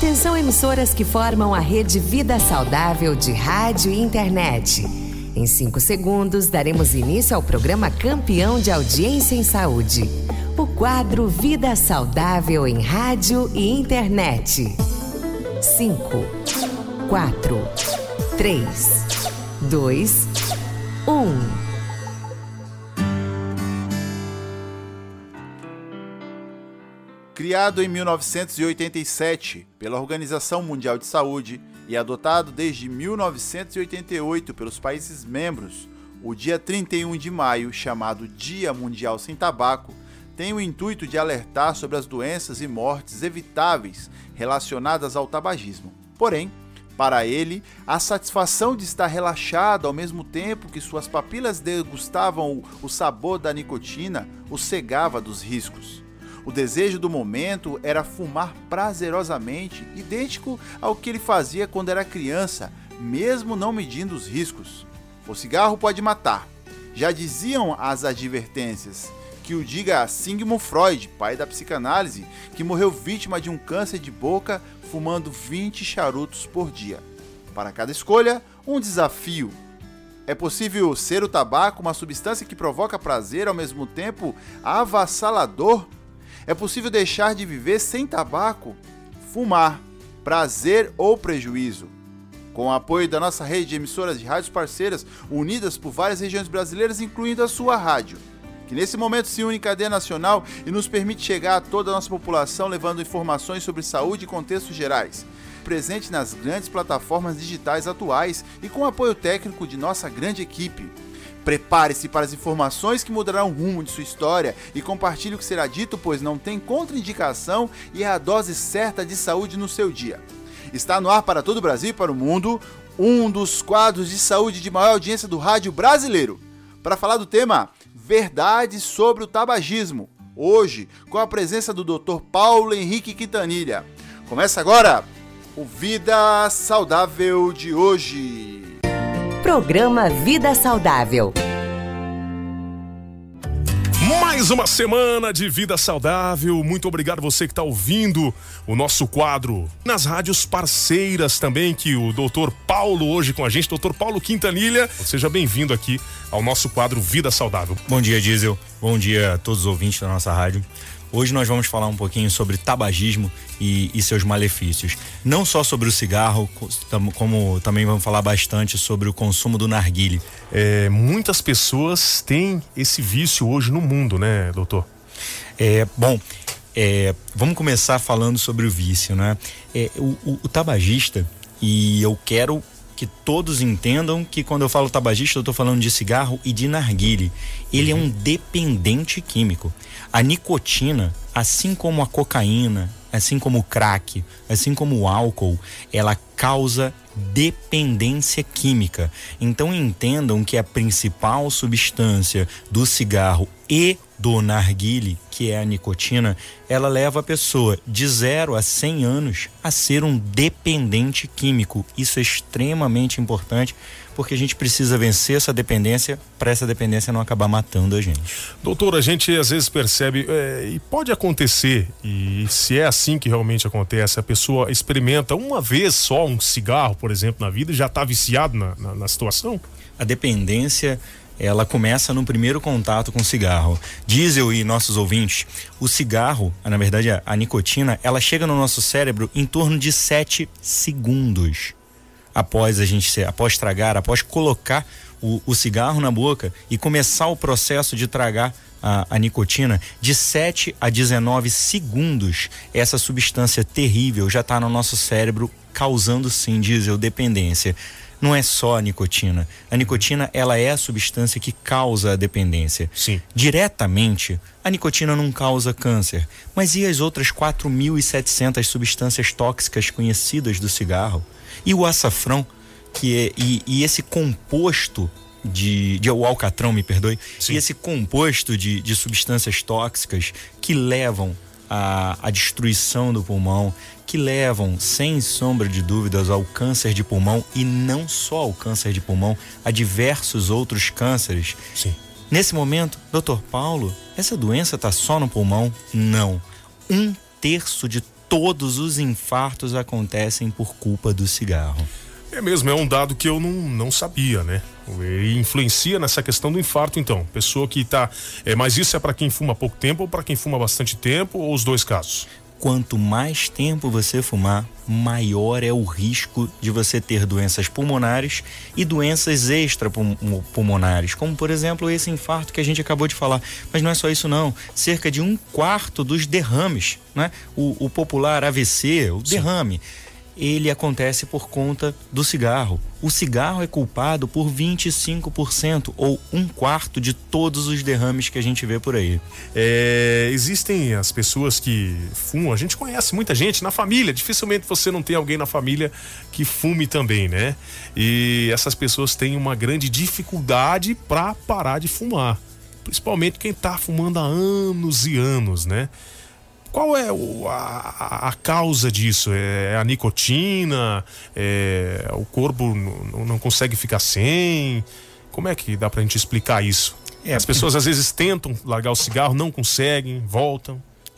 Atenção, emissoras que formam a rede Vida Saudável de rádio e internet. Em 5 segundos, daremos início ao programa campeão de audiência em saúde. O quadro Vida Saudável em rádio e internet. 5, 4, 3, 2, 1. Criado em 1987 pela Organização Mundial de Saúde e adotado desde 1988 pelos países membros, o dia 31 de maio, chamado Dia Mundial Sem Tabaco, tem o intuito de alertar sobre as doenças e mortes evitáveis relacionadas ao tabagismo. Porém, para ele, a satisfação de estar relaxado ao mesmo tempo que suas papilas degustavam o sabor da nicotina o cegava dos riscos. O desejo do momento era fumar prazerosamente, idêntico ao que ele fazia quando era criança, mesmo não medindo os riscos. O cigarro pode matar. Já diziam as advertências, que o diga Sigmund Freud, pai da psicanálise, que morreu vítima de um câncer de boca fumando 20 charutos por dia. Para cada escolha, um desafio. É possível ser o tabaco uma substância que provoca prazer ao mesmo tempo avassalador? É possível deixar de viver sem tabaco? Fumar, prazer ou prejuízo? Com o apoio da nossa rede de emissoras de rádios parceiras, unidas por várias regiões brasileiras, incluindo a sua rádio, que nesse momento se une em cadeia nacional e nos permite chegar a toda a nossa população levando informações sobre saúde e contextos gerais. Presente nas grandes plataformas digitais atuais e com o apoio técnico de nossa grande equipe. Prepare-se para as informações que mudarão o rumo de sua história e compartilhe o que será dito, pois não tem contraindicação e é a dose certa de saúde no seu dia. Está no ar para todo o Brasil e para o mundo, um dos quadros de saúde de maior audiência do rádio brasileiro. Para falar do tema Verdades sobre o Tabagismo, hoje com a presença do Dr. Paulo Henrique Quintanilha. Começa agora o Vida Saudável de hoje. Programa Vida Saudável. Mais uma semana de vida saudável. Muito obrigado você que está ouvindo o nosso quadro nas rádios parceiras também, que o Dr. Paulo hoje com a gente, Dr. Paulo Quintanilha. Seja bem-vindo aqui ao nosso quadro Vida Saudável. Bom dia, Diesel. Bom dia a todos os ouvintes da nossa rádio. Hoje nós vamos falar um pouquinho sobre tabagismo e seus malefícios. Não só sobre o cigarro, como também vamos falar bastante sobre o consumo do narguilé. Muitas pessoas têm esse vício hoje no mundo, né, doutor? Vamos começar falando sobre o vício, né? O tabagista, e eu quero que todos entendam que quando eu falo tabagista, eu estou falando de cigarro e de narguilé. Ele é um dependente químico. A nicotina, assim como a cocaína, assim como o crack, assim como o álcool, ela causa dependência química. Então entendam que a principal substância do cigarro e do narguilé, que é a nicotina, ela leva a pessoa de 0 a 100 anos a ser um dependente químico. Isso é extremamente importante, porque a gente precisa vencer essa dependência para essa dependência não acabar matando a gente. Doutor, a gente às vezes percebe, e pode acontecer, e se é assim que realmente acontece, a pessoa experimenta uma vez só um cigarro, por exemplo, na vida e já está viciado na situação? A dependência, ela começa no primeiro contato com o cigarro. Diesel e nossos ouvintes, o cigarro, na verdade a nicotina, ela chega no nosso cérebro em torno de 7 segundos. Após tragar, após colocar o cigarro na boca e começar o processo de tragar a nicotina, de 7 a 19 segundos, essa substância terrível já está no nosso cérebro, causando sim, Diesel, dependência. Não é só a nicotina. A nicotina, ela é a substância que causa a dependência. Sim. Diretamente, a nicotina não causa câncer. Mas e as outras 4.700 substâncias tóxicas conhecidas do cigarro? E o açafrão, e esse composto o alcatrão, me perdoe, sim, e esse composto de substâncias tóxicas que levam à destruição do pulmão, que levam, sem sombra de dúvidas, ao câncer de pulmão, e não só ao câncer de pulmão, a diversos outros cânceres. Sim. Nesse momento, Dr. Paulo, essa doença está só no pulmão? Não. 1/3 de todos os infartos acontecem por culpa do cigarro. É mesmo, é um dado que eu não sabia, né? E influencia nessa questão do infarto, então. Pessoa que tá... mas isso é para quem fuma há pouco tempo ou para quem fuma há bastante tempo, ou os dois casos? Quanto mais tempo você fumar, maior é o risco de você ter doenças pulmonares e doenças extrapulmonares, como por exemplo esse infarto que a gente acabou de falar. Mas não é só isso não, cerca de 1/4 dos derrames, né? O popular AVC, o derrame, ele acontece por conta do cigarro. O cigarro é culpado por 25% ou 1/4 de todos os derrames que a gente vê por aí. Existem as pessoas que fumam, a gente conhece muita gente na família, dificilmente você não tem alguém na família que fume também, né? E essas pessoas têm uma grande dificuldade para parar de fumar, principalmente quem tá fumando há anos e anos, né? Qual é a causa disso? É a nicotina? O corpo não consegue ficar sem? Como é que dá pra gente explicar isso? As pessoas às vezes tentam largar o cigarro, não conseguem, voltam.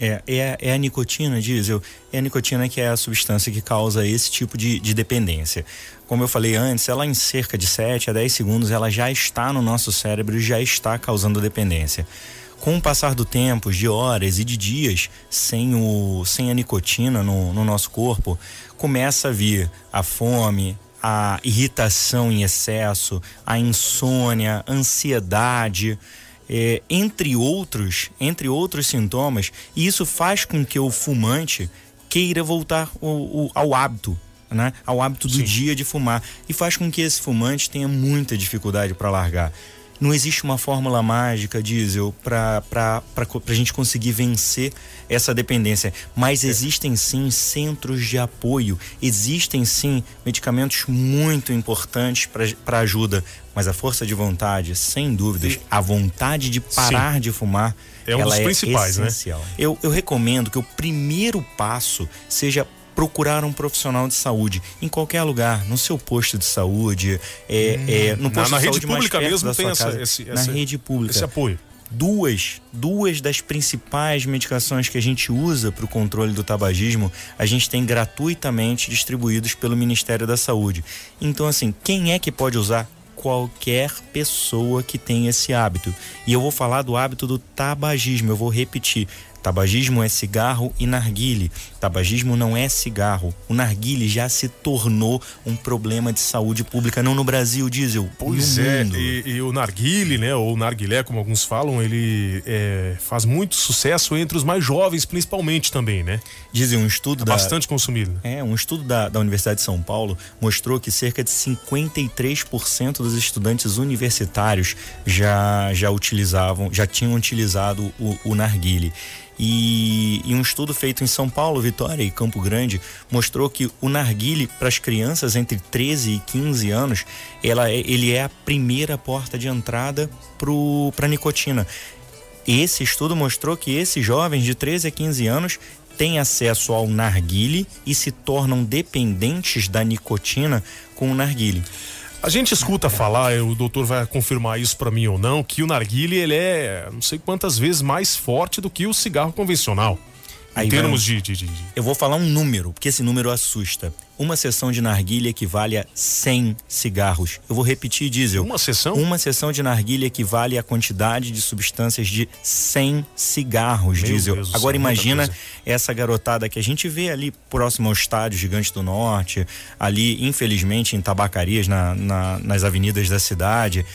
É a nicotina, Diesel. É a nicotina que é a substância que causa esse tipo de dependência. Como eu falei antes, ela em cerca de 7 a 10 segundos, ela já está no nosso cérebro e já está causando dependência. Com o passar do tempo, de horas e de dias sem a nicotina no nosso corpo, começa a vir a fome, a irritação em excesso, a insônia, a ansiedade, entre outros sintomas, e isso faz com que o fumante queira voltar ao hábito, né? Ao hábito do dia de fumar, e faz com que esse fumante tenha muita dificuldade para largar. Não existe uma fórmula mágica, Diesel, pra gente conseguir vencer essa dependência. Mas existem sim centros de apoio, existem sim medicamentos muito importantes para ajuda. Mas a força de vontade, sem dúvidas, a vontade de parar de fumar, é um dos principais, essencial, né? Eu recomendo que o primeiro passo seja procurar um profissional de saúde em qualquer lugar, no seu posto de saúde, no posto na de rede saúde mais pública perto mesmo da tem sua casa, na rede pública. Esse apoio. Duas das principais medicações que a gente usa para o controle do tabagismo, a gente tem gratuitamente distribuídos pelo Ministério da Saúde. Então, assim, quem é que pode usar? Qualquer pessoa que tem esse hábito. E eu vou falar do hábito do tabagismo, eu vou repetir. Tabagismo é cigarro e narguile. Tabagismo não é cigarro. O narguile já se tornou um problema de saúde pública, não no Brasil, Diesel. Pois é, e o narguile, né, ou narguilé, como alguns falam, ele faz muito sucesso entre os mais jovens, principalmente também, né? Dizem um estudo bastante consumido. Um estudo da Universidade de São Paulo mostrou que cerca de 53% dos estudantes universitários já tinham utilizado o narguile. E um estudo feito em São Paulo, Vitória e Campo Grande mostrou que o narguile para as crianças entre 13 e 15 anos, ele é a primeira porta de entrada para a nicotina. Esse estudo mostrou que esses jovens de 13 a 15 anos têm acesso ao narguile e se tornam dependentes da nicotina com o narguile. A gente escuta falar, o doutor vai confirmar isso pra mim ou não, que o narguile ele é não sei quantas vezes mais forte do que o cigarro convencional. Em termos de... Eu vou falar um número, porque esse número assusta. Uma sessão de narguilha equivale a 100 cigarros. Eu vou repetir, Diesel. Uma sessão? Uma sessão de narguilha equivale à quantidade de substâncias de 100 cigarros, Meu Diesel. Deus, agora imagina essa garotada que a gente vê ali próximo ao estádio Gigante do Norte, ali infelizmente em tabacarias nas avenidas da cidade,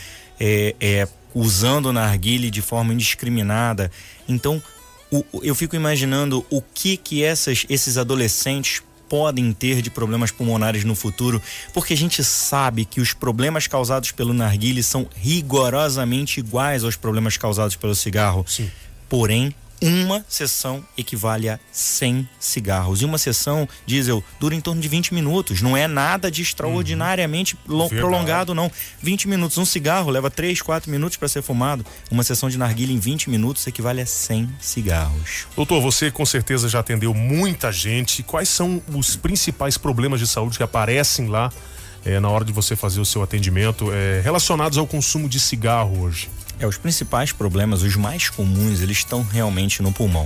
usando o narguilha de forma indiscriminada. Então, eu fico imaginando o que esses adolescentes podem ter de problemas pulmonares no futuro, porque a gente sabe que os problemas causados pelo narguilé são rigorosamente iguais aos problemas causados pelo cigarro. Sim. Porém, uma sessão equivale a 100 cigarros. E uma sessão, Diesel, dura em torno de 20 minutos. Não é nada de extraordinariamente prolongado, não. 20 minutos. Um cigarro leva 3, 4 minutos para ser fumado. Uma sessão de narguilé em 20 minutos equivale a 100 cigarros. Doutor, você com certeza já atendeu muita gente. Quais são os principais problemas de saúde que aparecem lá na hora de você fazer o seu atendimento relacionados ao consumo de cigarro hoje? Os principais problemas, os mais comuns, eles estão realmente no pulmão.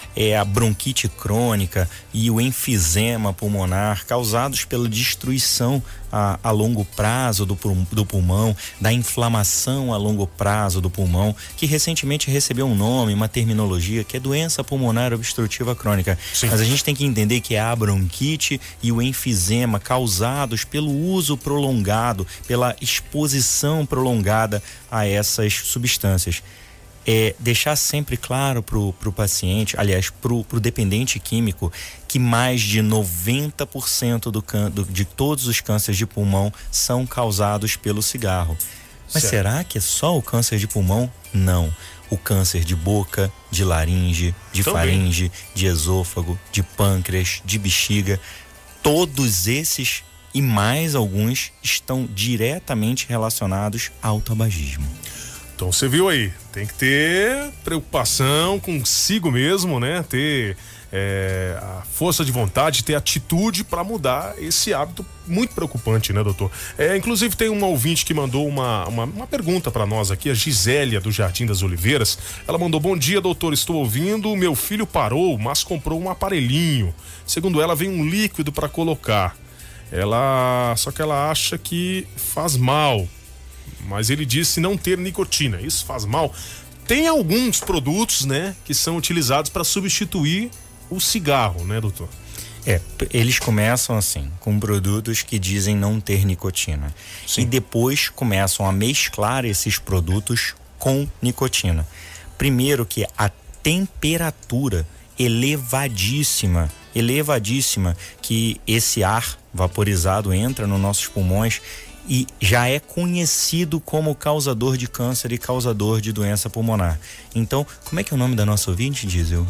a bronquite crônica e o enfisema pulmonar causados pela destruição a longo prazo do pulmão, da inflamação a longo prazo do pulmão, que recentemente recebeu um nome, uma terminologia, que é doença pulmonar obstrutiva crônica. Sim. Mas a gente tem que entender que é a bronquite e o enfisema causados pelo uso prolongado, pela exposição prolongada a essas substâncias. Deixar sempre claro pro paciente, aliás, pro dependente químico, que mais de 90% de todos os cânceres de pulmão são causados pelo cigarro. Mas certo. Será que é só o câncer de pulmão? Não. O câncer de boca, de laringe, de Também. faringe, de esôfago, de pâncreas, de bexiga, todos esses e mais alguns estão diretamente relacionados ao tabagismo. Então você viu aí, tem que ter preocupação consigo mesmo, né? Ter a força de vontade, ter atitude para mudar esse hábito muito preocupante, né, doutor? Inclusive tem uma ouvinte que mandou uma pergunta para nós aqui, a Gisélia do Jardim das Oliveiras. Ela mandou: bom dia, doutor, estou ouvindo, meu filho parou, mas comprou um aparelhinho. Segundo ela, vem um líquido para colocar. Só que ela acha que faz mal. Mas ele disse não ter nicotina, isso faz mal. Tem alguns produtos, né, que são utilizados para substituir o cigarro, né, doutor? Eles começam assim, com produtos que dizem não ter nicotina. Sim. E depois começam a mesclar esses produtos com nicotina. Primeiro que a temperatura elevadíssima que esse ar vaporizado entra nos nossos pulmões e já é conhecido como causador de câncer e causador de doença pulmonar. Então, como é que é o nome da nossa ouvinte, Gisele?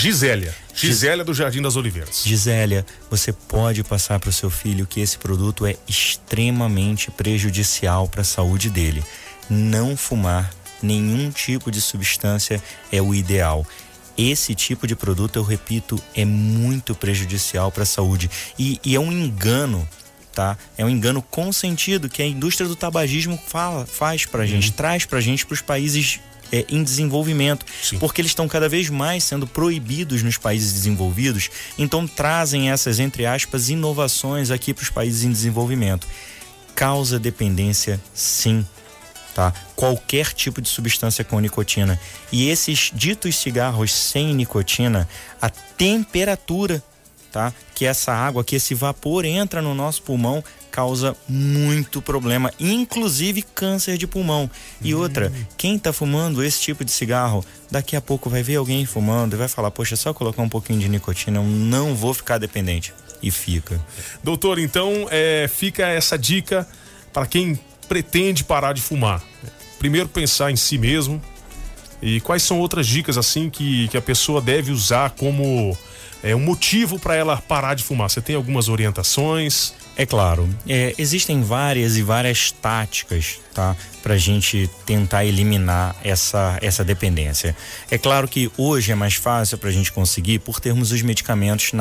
Gisélia do Jardim das Oliveiras. Gisélia, você pode passar para o seu filho que esse produto é extremamente prejudicial para a saúde dele. Não fumar nenhum tipo de substância é o ideal. Esse tipo de produto, eu repito, é muito prejudicial para a saúde. E é um engano, tá? É um engano consentido que a indústria do tabagismo faz pra gente, traz pra gente, pros países em desenvolvimento. Sim. Porque eles estão cada vez mais sendo proibidos nos países desenvolvidos, então trazem essas, entre aspas, inovações aqui pros países em desenvolvimento. Causa dependência, sim. Tá? Qualquer tipo de substância com nicotina. E esses ditos cigarros sem nicotina, a temperatura, tá, que essa água, que esse vapor entra no nosso pulmão, causa muito problema, inclusive câncer de pulmão. E outra, quem tá fumando esse tipo de cigarro, daqui a pouco vai ver alguém fumando e vai falar: poxa, só colocar um pouquinho de nicotina, eu não vou ficar dependente. E fica. Doutor, então fica essa dica para quem pretende parar de fumar. Primeiro, pensar em si mesmo. E quais são outras dicas assim que a pessoa deve usar como um motivo para ela parar de fumar? Você tem algumas orientações? É claro, existem várias táticas, tá, pra gente tentar eliminar essa dependência. É claro que hoje é mais fácil pra gente conseguir por termos os medicamentos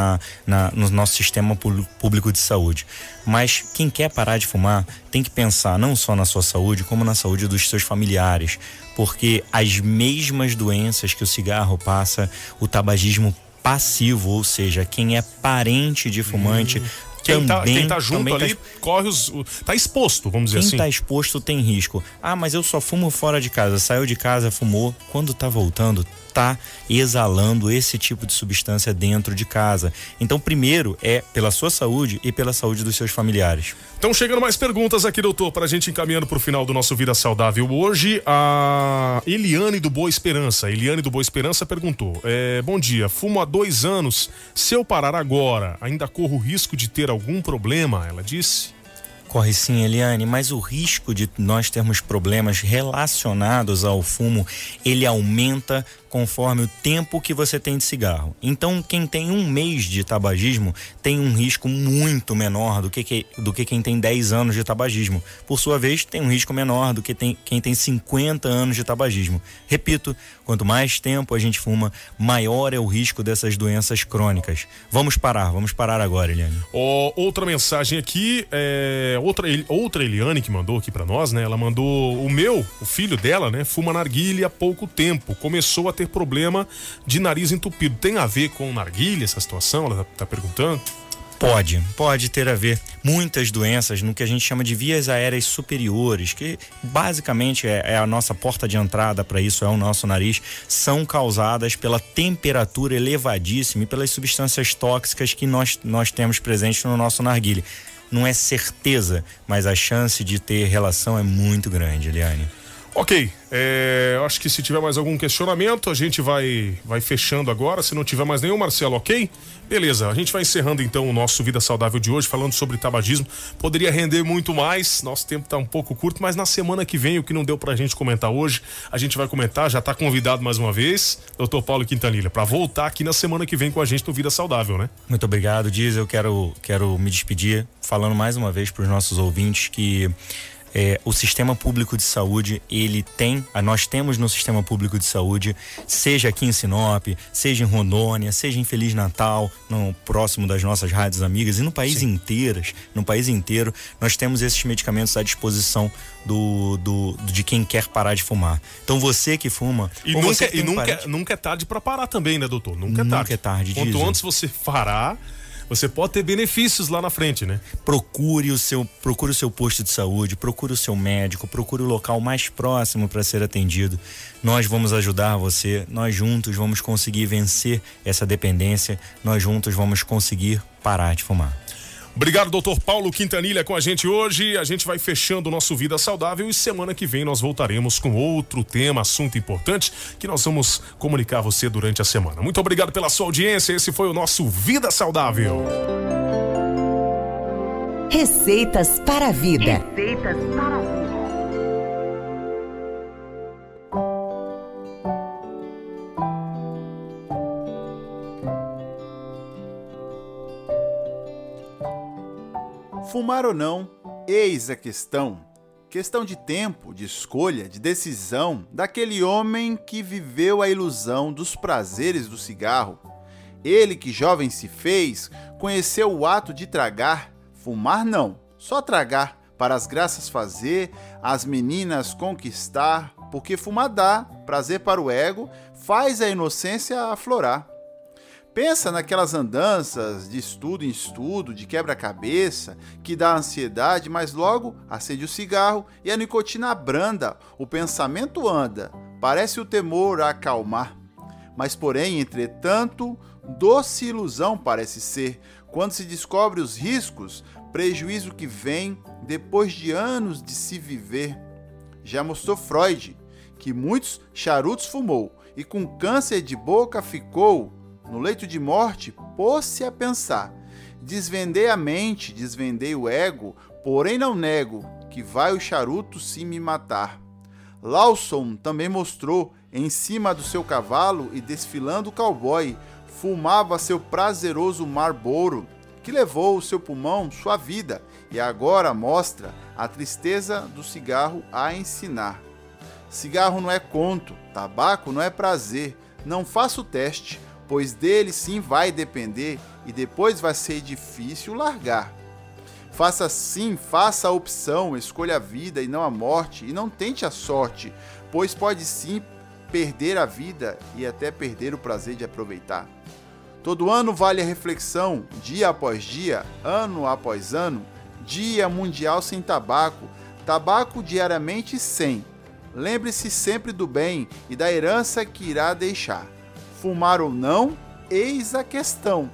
no nosso sistema público de saúde. Mas quem quer parar de fumar tem que pensar não só na sua saúde, como na saúde dos seus familiares, porque as mesmas doenças que o cigarro passa, o tabagismo passivo, ou seja, quem é parente de fumante, quem tá junto ali corre tá exposto, vamos dizer assim. Quem tá exposto tem risco. Ah, mas eu só fumo fora de casa. Saiu de casa, fumou. Quando tá voltando, tá exalando esse tipo de substância dentro de casa. Então, primeiro é pela sua saúde e pela saúde dos seus familiares. Então, chegando mais perguntas aqui, doutor, pra gente encaminhando pro final do nosso Vida Saudável. Hoje, a Eliane do Boa Esperança. Eliane do Boa Esperança perguntou: bom dia, fumo há 2 anos. Se eu parar agora, ainda corro o risco de ter algum problema? Ela disse. Corre sim, Eliane, mas o risco de nós termos problemas relacionados ao fumo, ele aumenta conforme o tempo que você tem de cigarro. Então, quem tem 1 mês de tabagismo tem um risco muito menor do que quem tem 10 anos de tabagismo. Por sua vez, tem um risco menor do que quem tem 50 anos de tabagismo. Repito, quanto mais tempo a gente fuma, maior é o risco dessas doenças crônicas. Vamos parar agora, Eliane. Outra mensagem aqui, outra Eliane que mandou aqui pra nós, né? Ela mandou o filho dela, né? Fuma narguilha há pouco tempo. Começou a ter problema de nariz entupido. Tem a ver com narguilha essa situação? Ela tá perguntando. Pode ter a ver. Muitas doenças no que a gente chama de vias aéreas superiores, que basicamente é a nossa porta de entrada para isso, é o nosso nariz, são causadas pela temperatura elevadíssima e pelas substâncias tóxicas que nós temos presentes no nosso narguilé. Não é certeza, mas a chance de ter relação é muito grande, Eliane. Ok, acho que se tiver mais algum questionamento, a gente vai fechando agora. Se não tiver mais nenhum, Marcelo, ok? Beleza, a gente vai encerrando então o nosso Vida Saudável de hoje, falando sobre tabagismo. Poderia render muito mais, nosso tempo tá um pouco curto, mas na semana que vem, o que não deu pra gente comentar hoje, a gente vai comentar. Já tá convidado mais uma vez, Dr. Paulo Quintanilha, pra voltar aqui na semana que vem com a gente no Vida Saudável, né? Muito obrigado, Diz. Eu quero me despedir falando mais uma vez pros nossos ouvintes que o sistema público de saúde, nós temos no sistema público de saúde, seja aqui em Sinop, seja em Rondônia, seja em Feliz Natal, próximo das nossas rádios amigas, e no país inteiro, nós temos esses medicamentos à disposição de quem quer parar de fumar. Então você que fuma... Nunca é tarde para parar também, né, doutor? Nunca é tarde. Quanto antes você parar, você pode ter benefícios lá na frente, né? Procure o seu posto de saúde, procure o seu médico, procure o local mais próximo para ser atendido. Nós vamos ajudar você, nós juntos vamos conseguir vencer essa dependência, nós juntos vamos conseguir parar de fumar. Obrigado, doutor Paulo Quintanilha, com a gente hoje. A gente vai fechando o nosso Vida Saudável e semana que vem nós voltaremos com outro tema, assunto importante, que nós vamos comunicar a você durante a semana. Muito obrigado pela sua audiência. Esse foi o nosso Vida Saudável. Receitas para a vida. Fumar ou não, eis a questão. Questão de tempo, de escolha, de decisão daquele homem que viveu a ilusão dos prazeres do cigarro. Ele que jovem se fez, conheceu o ato de tragar, fumar não, só tragar, para as graças fazer, as meninas conquistar, porque fumar dá prazer para o ego, faz a inocência aflorar. Pensa naquelas andanças de estudo em estudo, de quebra-cabeça, que dá ansiedade, mas logo acende o cigarro e a nicotina abranda, o pensamento anda, parece o temor a acalmar. Mas porém, entretanto, doce ilusão parece ser, quando se descobre os riscos, prejuízo que vem depois de anos de se viver. Já mostrou Freud, que muitos charutos fumou e com câncer de boca ficou. No leito de morte, pôs-se a pensar. Desvendei a mente, desvendei o ego, porém não nego que vai o charuto se me matar. Lawson também mostrou, em cima do seu cavalo e desfilando o cowboy, fumava seu prazeroso Marlboro, que levou o seu pulmão sua vida, e agora mostra a tristeza do cigarro a ensinar. Cigarro não é conto, tabaco não é prazer, não faça o teste, pois dele sim vai depender e depois vai ser difícil largar. Faça sim, faça a opção, escolha a vida e não a morte, e não tente a sorte, pois pode sim perder a vida e até perder o prazer de aproveitar. Todo ano vale a reflexão, dia após dia, ano após ano, Dia Mundial Sem Tabaco, tabaco diariamente sem. Lembre-se sempre do bem e da herança que irá deixar. Fumar ou não, eis a questão.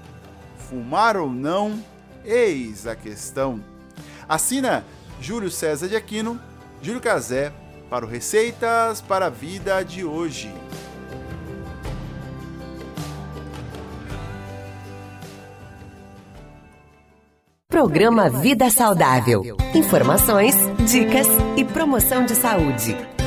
Fumar ou não, eis a questão. Assina Júlio César de Aquino, Júlio Cazé, para o Receitas para a Vida de hoje. Programa Vida Saudável. Informações, dicas e promoção de saúde.